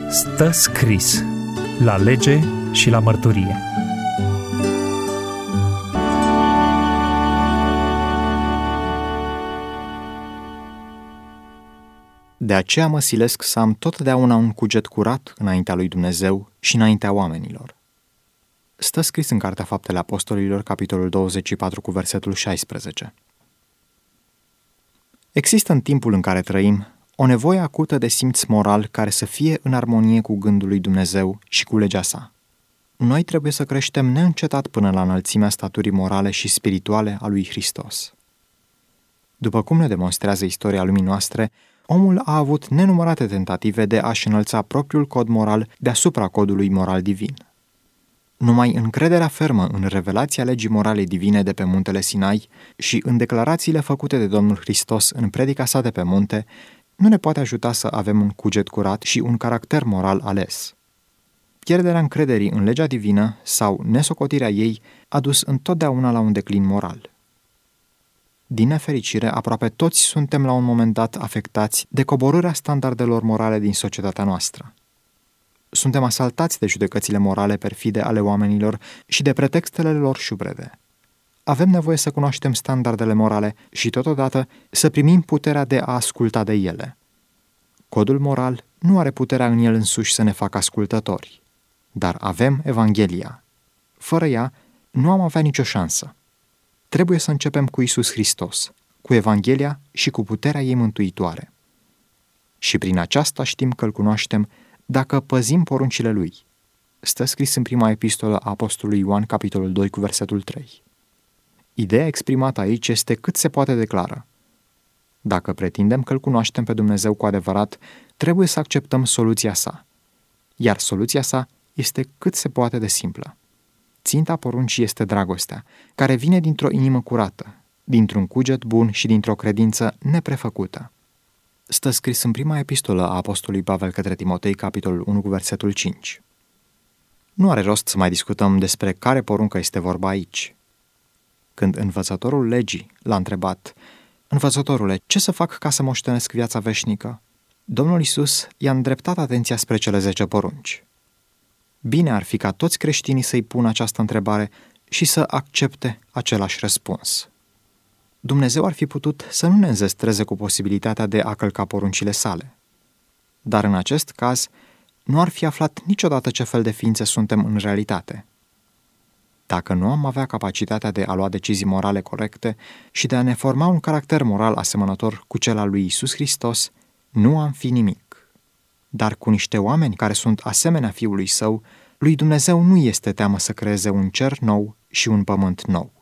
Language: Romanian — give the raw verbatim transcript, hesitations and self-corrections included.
Stă scris la lege și la mărturie. De aceea mă silesc să am totdeauna un cuget curat înaintea lui Dumnezeu și înaintea oamenilor. Stă scris în Cartea Faptele Apostolilor, capitolul douăzeci și patru, cu versetul șaisprezece. Există în timpul în care trăim o nevoie acută de simț moral care să fie în armonie cu gândul lui Dumnezeu și cu legea sa. Noi trebuie să creștem neîncetat până la înălțimea staturii morale și spirituale a lui Hristos. După cum ne demonstrează istoria lumii noastre, omul a avut nenumărate tentative de a-și înălța propriul cod moral deasupra codului moral divin. Numai încrederea fermă în revelația legii morale divine de pe muntele Sinai și în declarațiile făcute de Domnul Hristos în predica sa de pe munte nu ne poate ajuta să avem un cuget curat și un caracter moral ales. Pierderea încrederii în legea divină sau nesocotirea ei a dus întotdeauna la un declin moral. Din nefericire, aproape toți suntem la un moment dat afectați de coborârea standardelor morale din societatea noastră. Suntem asaltați de judecățile morale perfide ale oamenilor și de pretextele lor șubrede. Avem nevoie să cunoaștem standardele morale și totodată să primim puterea de a asculta de ele. Codul moral nu are puterea în el însuși să ne facă ascultători, dar avem Evanghelia. Fără ea, nu am avea nicio șansă. Trebuie să începem cu Iisus Hristos, cu Evanghelia și cu puterea ei mântuitoare. Și prin aceasta știm că îl cunoaștem dacă păzim poruncile lui. Stă scris în prima epistolă a apostolului Ioan, capitolul doi, cu versetul trei. Ideea exprimată aici este cât se poate de clară. Dacă pretindem că îl cunoaștem pe Dumnezeu cu adevărat, trebuie să acceptăm soluția sa. Iar soluția sa este cât se poate de simplă. Ținta poruncii este dragostea, care vine dintr-o inimă curată, dintr-un cuget bun și dintr-o credință neprefăcută. Stă scris în prima epistolă a apostolului Pavel către Timotei, capitolul unu, cu versetul cinci. Nu are rost să mai discutăm despre care poruncă este vorba aici. Când învățătorul legii l-a întrebat: „Învățătorule, ce să fac ca să moștenesc viața veșnică?” Domnul Iisus i-a îndreptat atenția spre cele zece porunci. Bine ar fi ca toți creștinii să-i pună această întrebare și să accepte același răspuns. Dumnezeu ar fi putut să nu ne înzestreze cu posibilitatea de a călca poruncile sale. Dar în acest caz, nu ar fi aflat niciodată ce fel de ființe suntem în realitate. Dacă nu am avea capacitatea de a lua decizii morale corecte și de a ne forma un caracter moral asemănător cu cel al lui Iisus Hristos, nu am fi nimic. Dar cu niște oameni care sunt asemenea Fiului Său, lui Dumnezeu nu este teamă să creeze un cer nou și un pământ nou.